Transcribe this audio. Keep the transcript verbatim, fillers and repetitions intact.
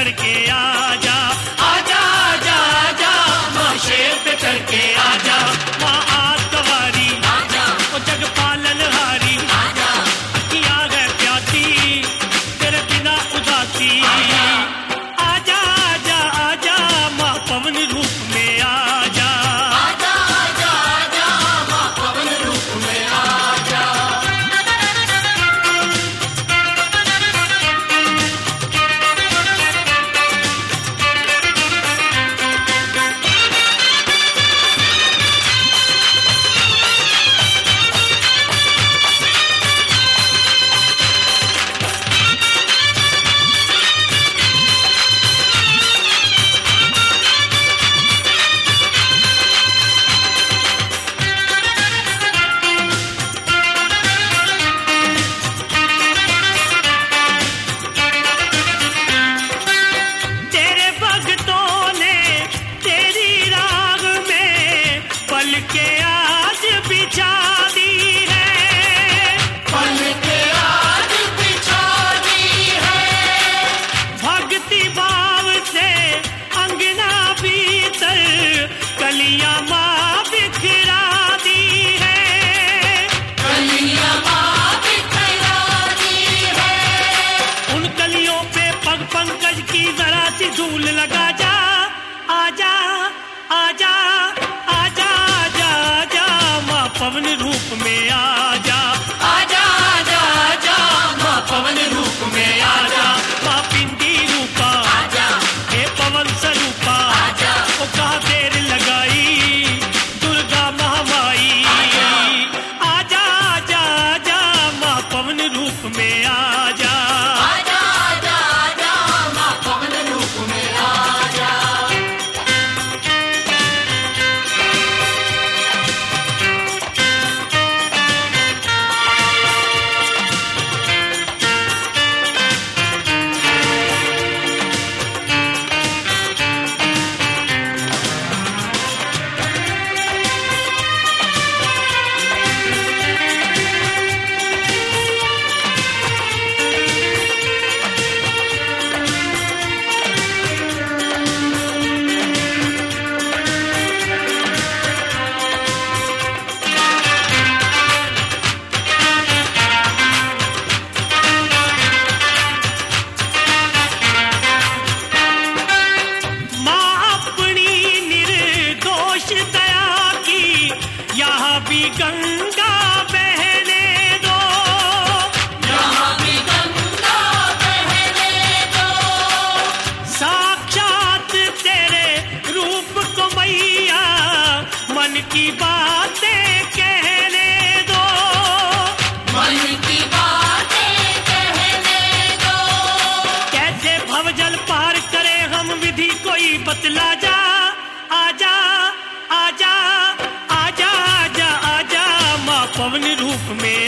चढ़ के आजा, आजा आजा आजा माँ शेर पे चढ़ के आजा, माँ आसवारी आजा, ओ जग पालन हारी आजा, अखियाँ है प्यासी तेरे बिना उदासी, आजा आजा आजा माँ पवन रूप में आजा, आजा आजा आजा माँ पवन रूप में आजा। पंकज की जरा सी धूल लगा जा, आजा आजा आजा आजा आजा माँ पवन रूप में आजा, आजा आजा आजा माँ पवन रूप में आजा, माँ पिंडी रूपा आजा, हे पवन स्वरूपा आजा, ओ कहाँ देर लगाई दुर्गा महामाई, आजा आजा आजा माँ पवन रूप में आजा, आजा आजा आजा माँ पवन रूप में आजा। यहाँ भी गंगा बहने दो, यहाँ भी गंगा बहने दो, साक्षात तेरे रूप को मैया मन की बातें कहने दो, मन की बातें कहने दो, कैसे भवजल पार करे हम विधि कोई बतला जा, आजा आजा आजा आजा आजा माँ पवन रूप में